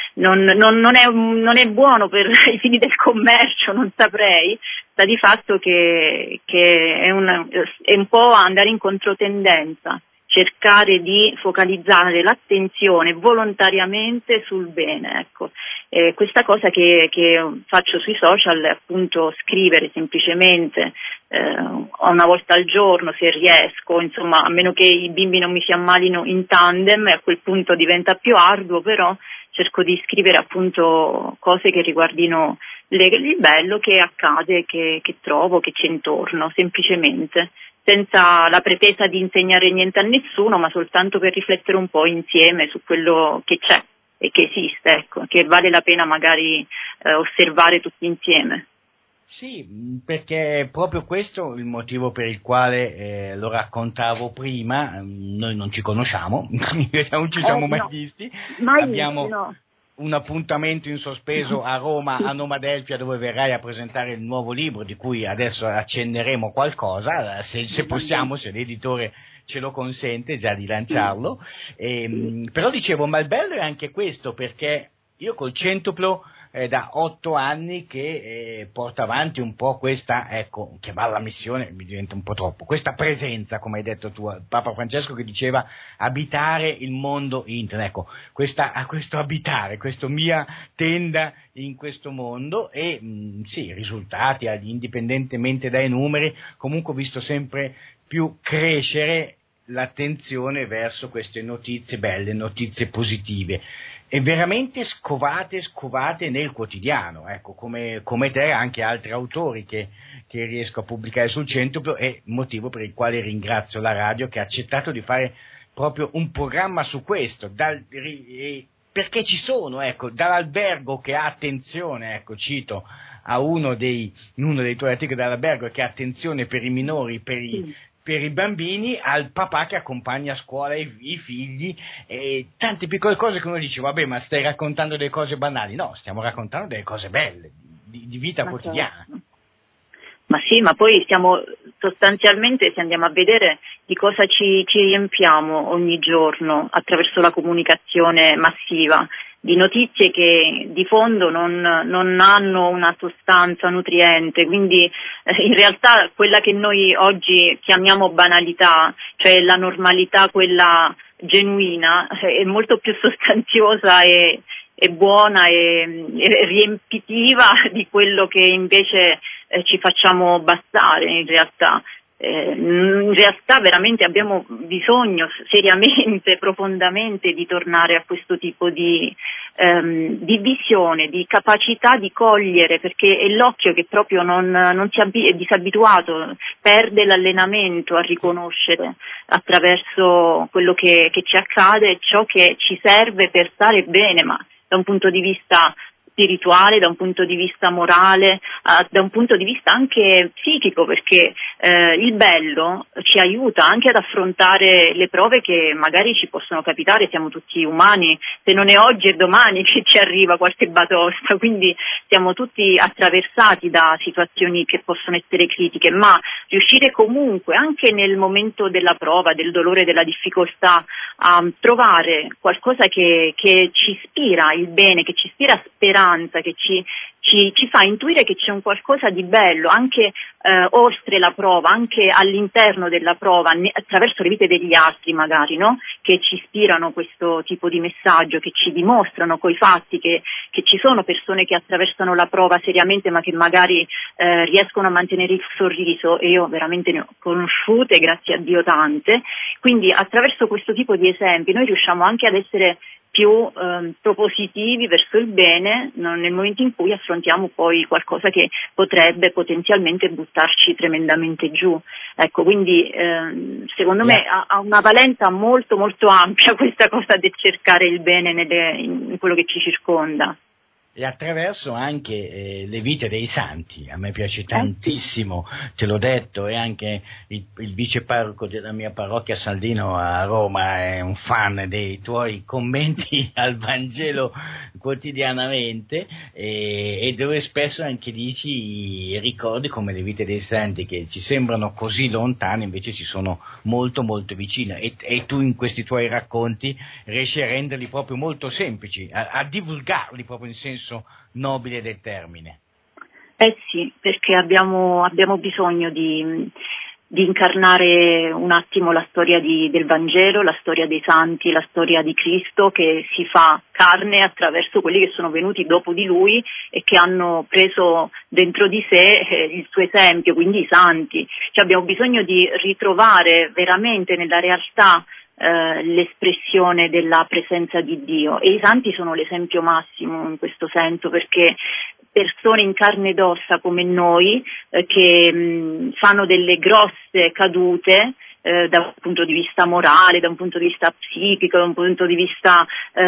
è buono per i fini del commercio, non saprei. Sta di fatto che è un po' andare in controtendenza, cercare di focalizzare l'attenzione volontariamente sul bene, ecco. Questa cosa che faccio sui social è appunto scrivere semplicemente una volta al giorno, se riesco, insomma, a meno che i bimbi non mi si ammalino in tandem, e a quel punto diventa più arduo, però cerco di scrivere appunto cose che riguardino il bello che accade, che trovo, che c'è intorno, semplicemente, senza la pretesa di insegnare niente a nessuno, ma soltanto per riflettere un po' insieme su quello che c'è e che esiste, ecco, che vale la pena magari osservare tutti insieme. Sì, perché è proprio questo il motivo per il quale lo raccontavo prima. Noi non ci conosciamo, non ci siamo mai visti, abbiamo un appuntamento in sospeso a Roma, a Nomadelphia, dove verrai a presentare il nuovo libro, di cui adesso accenneremo qualcosa, se possiamo, se l'editore ce lo consente già di lanciarlo. Però dicevo, ma il bello è anche questo, perché io col Centuplo da 8 anni che porto avanti un po' questa, ecco, chiamarla missione mi diventa un po' troppo, questa presenza, come hai detto tu, Papa Francesco, che diceva abitare il mondo internet, ecco, questo abitare, questo mia tenda in questo mondo, e sì, risultati, indipendentemente dai numeri, comunque ho visto sempre più crescere l'attenzione verso queste notizie belle, notizie positive, e veramente scovate nel quotidiano, ecco, come te, anche altri autori che riesco a pubblicare sul Centuplo, è motivo per il quale ringrazio la radio, che ha accettato di fare proprio un programma su questo, perché ci sono, dall'albergo che ha attenzione, cito a in uno dei tuoi articoli dall'albergo che ha attenzione per i minori, per i bambini, al papà che accompagna a scuola i figli, tante piccole cose che uno dice, vabbè, ma stai raccontando delle cose banali. No, stiamo raccontando delle cose belle, di vita quotidiana. Certo. Ma sì, ma poi sostanzialmente, se andiamo a vedere di cosa ci riempiamo ogni giorno attraverso la comunicazione massiva, di notizie che di fondo non hanno una sostanza nutriente, quindi in realtà quella che noi oggi chiamiamo banalità, cioè la normalità, quella genuina, è molto più sostanziosa e buona e riempitiva di quello che invece ci facciamo bastare in realtà. In realtà veramente abbiamo bisogno seriamente, profondamente di tornare a questo tipo di visione, di capacità di cogliere, perché è l'occhio che proprio non è disabituato, perde l'allenamento a riconoscere attraverso quello che ci accade ciò che ci serve per stare bene, ma da un punto di vista spirituale, da un punto di vista morale, da un punto di vista anche psichico, perché il bello ci aiuta anche ad affrontare le prove che magari ci possono capitare, siamo tutti umani, se non è oggi è domani che ci arriva qualche batosta, quindi siamo tutti attraversati da situazioni che possono essere critiche, ma riuscire comunque anche nel momento della prova, del dolore, della difficoltà a trovare qualcosa che ci ispira il bene, che ci ispira speranza, che ci fa intuire che c'è un qualcosa di bello anche oltre la prova, anche all'interno della prova, attraverso le vite degli altri magari, no? Che ci ispirano questo tipo di messaggio, che ci dimostrano coi fatti che ci sono persone che attraversano la prova seriamente ma che magari riescono a mantenere il sorriso, e io veramente ne ho conosciute, grazie a Dio, tante. Quindi attraverso questo tipo di esempi noi riusciamo anche ad essere più propositivi verso il bene nel momento in cui affrontiamo poi qualcosa che potrebbe potenzialmente buttarci tremendamente giù. Ecco, quindi secondo me ha una valenza molto molto ampia questa cosa del cercare il bene in quello che ci circonda. E attraverso anche le vite dei santi. A me piace tantissimo, te l'ho detto, e anche il viceparroco della mia parrocchia Saldino a Roma è un fan dei tuoi commenti al Vangelo quotidianamente, e dove spesso anche dici ricordi come le vite dei santi che ci sembrano così lontane invece ci sono molto molto vicine, e tu in questi tuoi racconti riesci a renderli proprio molto semplici, a divulgarli proprio in senso nobile del termine. Sì, perché abbiamo bisogno di incarnare un attimo la storia del Vangelo, la storia dei santi, la storia di Cristo che si fa carne attraverso quelli che sono venuti dopo di Lui e che hanno preso dentro di sé il suo esempio, quindi i santi. Cioè abbiamo bisogno di ritrovare veramente nella realtà l'espressione della presenza di Dio, e i santi sono l'esempio massimo in questo senso, perché persone in carne ed ossa come noi che fanno delle grosse cadute da un punto di vista morale, da un punto di vista psichico, da un punto di vista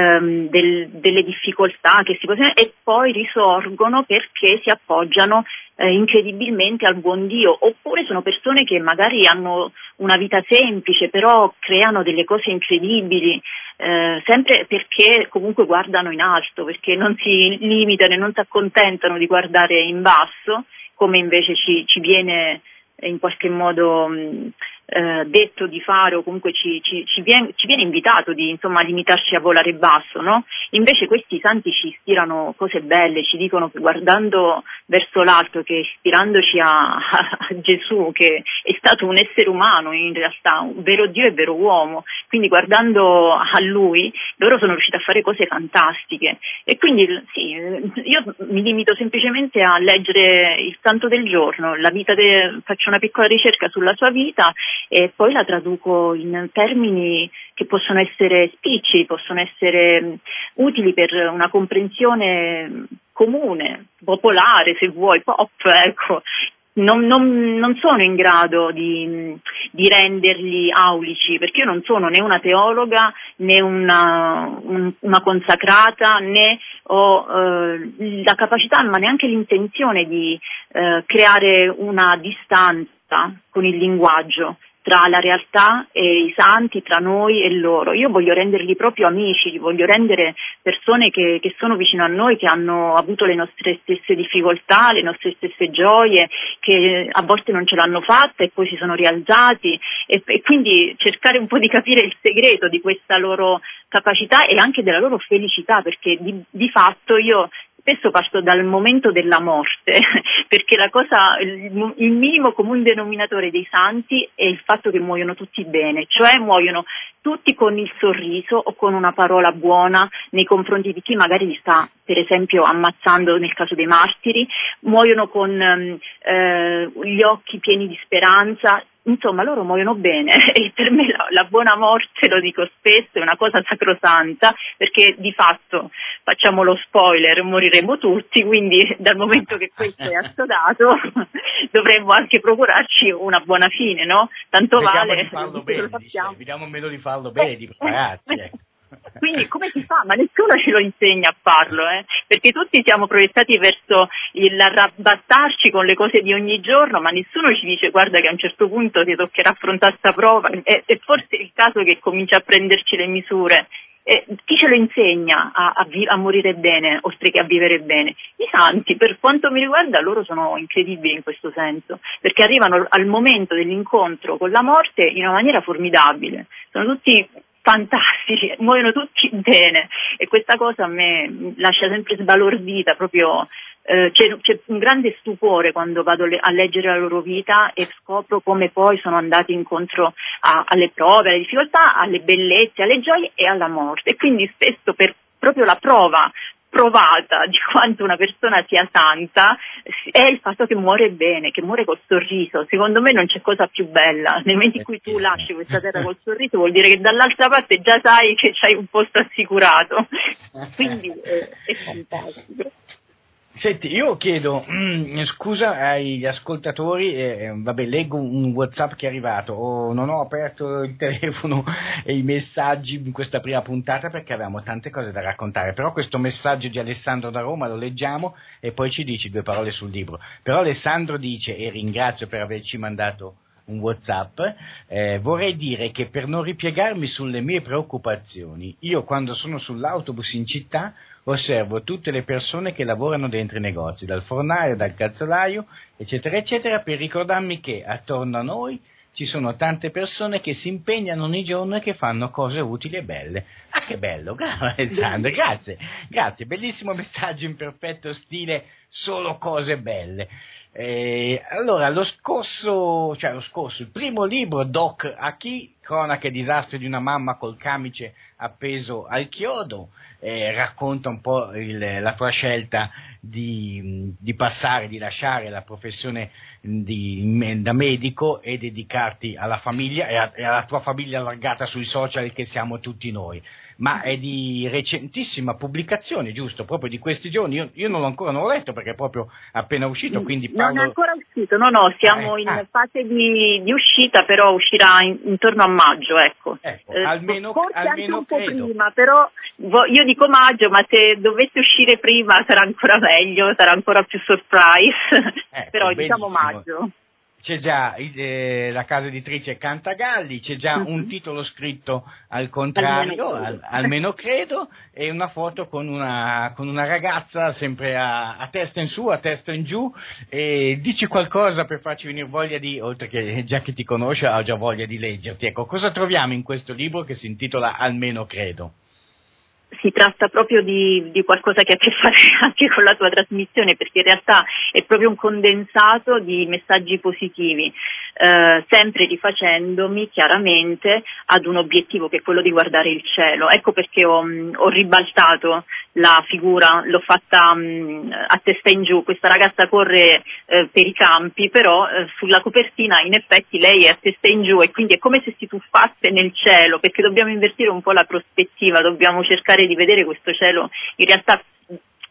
delle difficoltà che si possono, e poi risorgono perché si appoggiano incredibilmente al buon Dio, oppure sono persone che magari hanno una vita semplice però creano delle cose incredibili, sempre perché comunque guardano in alto, perché non si limitano e non si accontentano di guardare in basso, come invece ci viene in qualche modo detto di fare, o comunque ci viene invitato di insomma limitarci a volare basso, no? Invece questi santi ci ispirano cose belle, ci dicono che guardando verso l'alto, che ispirandoci a Gesù, che è stato un essere umano in realtà, un vero Dio e vero uomo, quindi guardando a Lui loro sono riusciti a fare cose fantastiche. E quindi sì, io mi limito semplicemente a leggere il santo del giorno, faccio una piccola ricerca sulla sua vita e poi la traduco in termini che possono essere spicci, possono essere utili per una comprensione comune, popolare se vuoi, pop, ecco. non sono in grado di renderli aulici, perché io non sono né una teologa né una consacrata, né ho la capacità ma neanche l'intenzione di creare una distanza con il linguaggio tra la realtà e i santi, tra noi e loro. Io voglio renderli proprio amici, li voglio rendere persone che sono vicino a noi, che hanno avuto le nostre stesse difficoltà, le nostre stesse gioie, che a volte non ce l'hanno fatta e poi si sono rialzati, e quindi cercare un po' di capire il segreto di questa loro capacità e anche della loro felicità, perché di fatto io spesso parto dal momento della morte, perché il minimo comune denominatore dei santi è il fatto che muoiono tutti bene, cioè muoiono tutti con il sorriso o con una parola buona nei confronti di chi magari li sta, per esempio, ammazzando nel caso dei martiri, muoiono con gli occhi pieni di speranza. Insomma, loro muoiono bene e per me la buona morte, lo dico spesso, è una cosa sacrosanta, perché di fatto, facciamo lo spoiler, moriremo tutti, quindi dal momento che questo è assodato dovremmo anche procurarci una buona fine, no? Tanto Vediamo vale, di farlo lo bene, sappiamo. vediamo meno di farlo bene, di prepararsi. Quindi come si fa? Ma nessuno ce lo insegna a farlo, perché tutti siamo proiettati verso l'arrabattarci con le cose di ogni giorno, ma nessuno ci dice guarda che a un certo punto ti toccherà affrontare questa prova, e forse è il caso che comincia a prenderci le misure. Chi ce lo insegna a morire bene, oltre che a vivere bene? I santi, per quanto mi riguarda, loro sono incredibili in questo senso, perché arrivano al momento dell'incontro con la morte in una maniera formidabile. Sono tutti fantastici, muoiono tutti bene, e questa cosa a me lascia sempre sbalordita, proprio c'è un grande stupore quando vado a leggere la loro vita e scopro come poi sono andati incontro alle prove, alle difficoltà, alle bellezze, alle gioie e alla morte. E quindi spesso per proprio la prova provata di quanto una persona sia santa è il fatto che muore bene, che muore col sorriso. Secondo me non c'è cosa più bella. Nel momento in cui tu lasci questa terra col sorriso, vuol dire che dall'altra parte già sai che c'hai un posto assicurato. Quindi è fantastico. Senti, io chiedo scusa agli ascoltatori, leggo un WhatsApp che è arrivato, non ho aperto il telefono e i messaggi in questa prima puntata perché avevamo tante cose da raccontare, però questo messaggio di Alessandro da Roma lo leggiamo e poi ci dici 2 parole sul libro. Però Alessandro dice, e ringrazio per averci mandato un WhatsApp, vorrei dire che per non ripiegarmi sulle mie preoccupazioni, io quando sono sull'autobus in città osservo tutte le persone che lavorano dentro i negozi, dal fornaio, dal calzolaio, eccetera, eccetera, per ricordarmi che attorno a noi ci sono tante persone che si impegnano ogni giorno e che fanno cose utili e belle. Ah, che bello, Alessandro, grazie, bellissimo messaggio in perfetto stile, solo cose belle. Allora, il primo libro, Doc Aki, cronache e disastri di una mamma col camice appeso al chiodo, racconta un po' la tua scelta di lasciare la professione da medico e dedicarti alla famiglia e alla tua famiglia allargata sui social che siamo tutti noi. Ma è di recentissima pubblicazione, giusto? Proprio di questi giorni. Io non l'ho letto perché è proprio appena uscito, quindi parlo... Non è ancora uscito, no, siamo in fase di uscita, però uscirà intorno a maggio, ecco. Almeno anche un po' credo. prima, però io dico maggio, ma se dovesse uscire prima sarà ancora meglio, sarà ancora più surprise, però diciamo maggio. C'è già la casa editrice Cantagalli, c'è già un titolo scritto al contrario, almeno credo, e una foto con una ragazza sempre a testa in su, a testa in giù, e dici qualcosa per farci venire voglia oltre che già che ti conosce, ho già voglia di leggerti. Ecco, cosa troviamo in questo libro che si intitola Almeno credo? Si tratta proprio di qualcosa che ha a che fare anche con la tua trasmissione, perché in realtà è proprio un condensato di messaggi positivi, sempre rifacendomi chiaramente ad un obiettivo che è quello di guardare il cielo. Ecco perché ho ribaltato la figura, l'ho fatta a testa in giù. Questa ragazza corre per i campi, però sulla copertina in effetti lei è a testa in giù, e quindi è come se si tuffasse nel cielo, perché dobbiamo invertire un po' la prospettiva, dobbiamo cercare di vedere questo cielo in realtà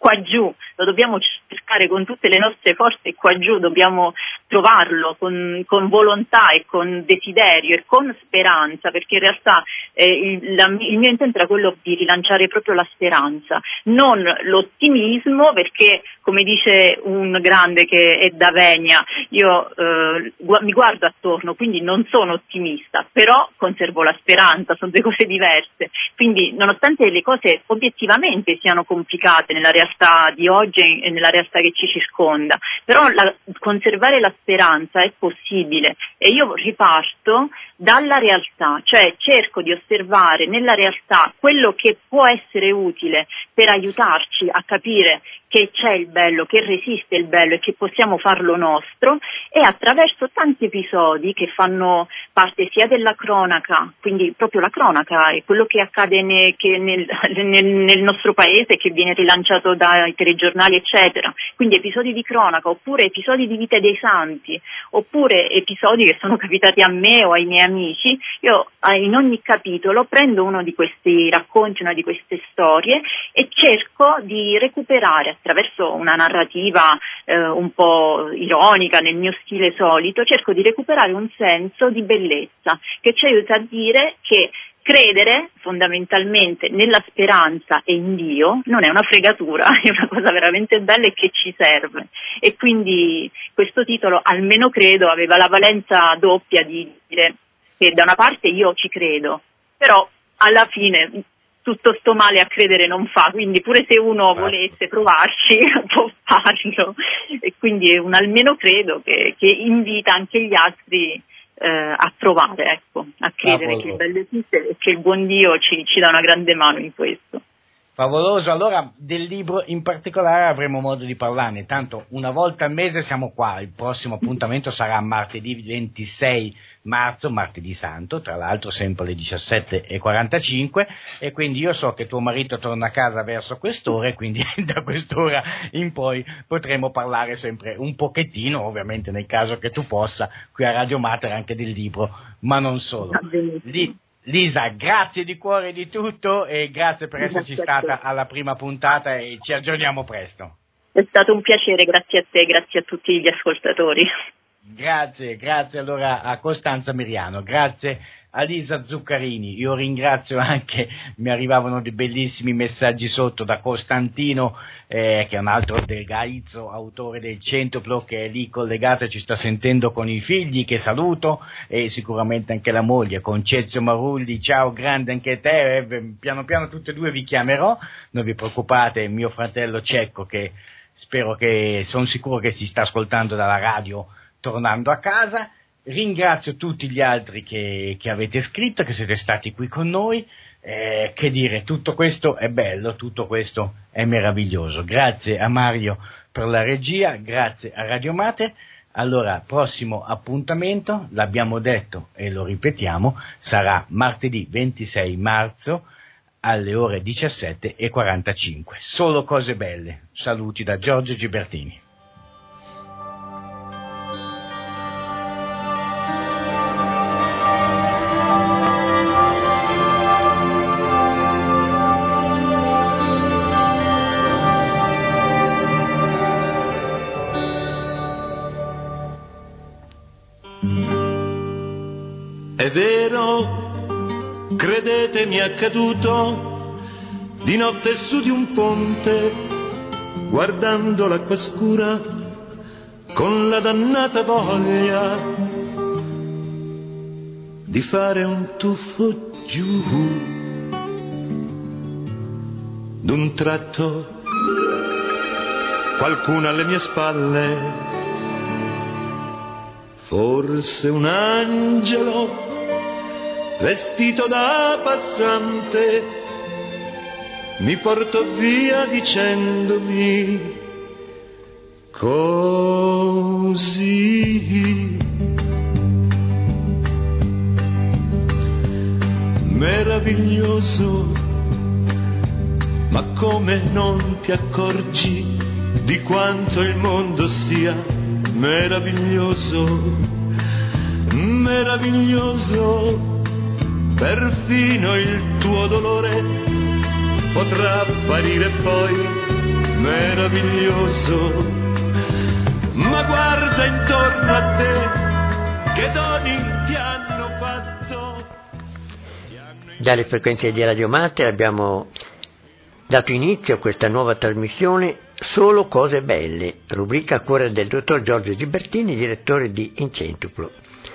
qua giù, lo dobbiamo cercare con tutte le nostre forze qua giù, dobbiamo trovarlo con volontà e con desiderio e con speranza, perché in realtà il mio intento era quello di rilanciare proprio la speranza, non l'ottimismo, perché come dice un grande che è da Vegna, io mi guardo attorno, quindi non sono ottimista, però conservo la speranza, sono due cose diverse, quindi nonostante le cose obiettivamente siano complicate nella realtà di oggi e nella realtà che ci circonda, però conservare la speranza è possibile, e io riparto dalla realtà, cioè cerco di osservare nella realtà quello che può essere utile per aiutarci a capire che c'è il bello, che resiste il bello e che possiamo farlo nostro, e attraverso tanti episodi che fanno parte sia della cronaca, quindi proprio la cronaca è quello che accade nel nostro paese, che viene rilanciato dai telegiornali eccetera, quindi episodi di cronaca, oppure episodi di vita dei santi, oppure episodi che sono capitati a me o ai miei amici. Io in ogni capitolo prendo uno di questi racconti, una di queste storie, e cerco di recuperare attraverso una narrativa un po' ironica nel mio stile solito, cerco di recuperare un senso di bellezza che ci aiuta a dire che credere fondamentalmente nella speranza e in Dio non è una fregatura, è una cosa veramente bella e che ci serve. E quindi questo titolo, almeno credo, aveva la valenza doppia di dire che da una parte io ci credo, però alla fine tutto sto male a credere non fa, quindi pure se uno volesse provarci può farlo, e quindi è un almeno credo che invita anche gli altri a provare, ecco, a credere che il bello esiste e che il buon Dio ci dà una grande mano in questo. Favoloso. Allora del libro in particolare avremo modo di parlarne, tanto una volta al mese siamo qua, il prossimo appuntamento sarà martedì 26 marzo, martedì santo, tra l'altro sempre alle 17:45, e quindi io so che tuo marito torna a casa verso quest'ora, e quindi da quest'ora in poi potremo parlare sempre un pochettino, ovviamente nel caso che tu possa, qui a Radio Mater, anche del libro, ma non solo. Lisa, grazie di cuore di tutto, e grazie per esserci stata alla prima puntata, e ci aggiorniamo presto. È stato un piacere, grazie a te, grazie a tutti gli ascoltatori. Grazie allora a Costanza Miriano, grazie a Lisa Zuccarini. Io ringrazio anche, mi arrivavano dei bellissimi messaggi sotto da Costantino, che è un altro del Gaizzo, autore del Centuplo, che è lì collegato e ci sta sentendo con i figli, che saluto, e sicuramente anche la moglie, Concezio Marulli. Ciao grande anche te, piano piano tutte e due vi chiamerò, non vi preoccupate, mio fratello Cecco, che sono sicuro che si sta ascoltando dalla radio tornando a casa. Ringrazio tutti gli altri che avete scritto, che siete stati qui con noi, che dire, tutto questo è bello, tutto questo è meraviglioso. Grazie a Mario per la regia, grazie a Radio Mater. Allora, prossimo appuntamento, l'abbiamo detto e lo ripetiamo, sarà martedì 26 marzo alle ore 17:45. Solo cose belle. Saluti da Giorgio Gibertini. È vero, credetemi, è accaduto di notte su di un ponte, guardando l'acqua scura con la dannata voglia di fare un tuffo giù. D'un tratto qualcuno alle mie spalle, forse un angelo vestito da passante, mi portò via dicendomi così. Meraviglioso, ma come non ti accorgi di quanto il mondo sia meraviglioso, meraviglioso. Perfino il tuo dolore potrà apparire poi meraviglioso, ma guarda intorno a te, che doni ti hanno fatto. Dalle frequenze di Radio Mater abbiamo dato inizio a questa nuova trasmissione Solo cose belle, rubrica a cura del dottor Giorgio Gibertini, direttore di Incentuplo.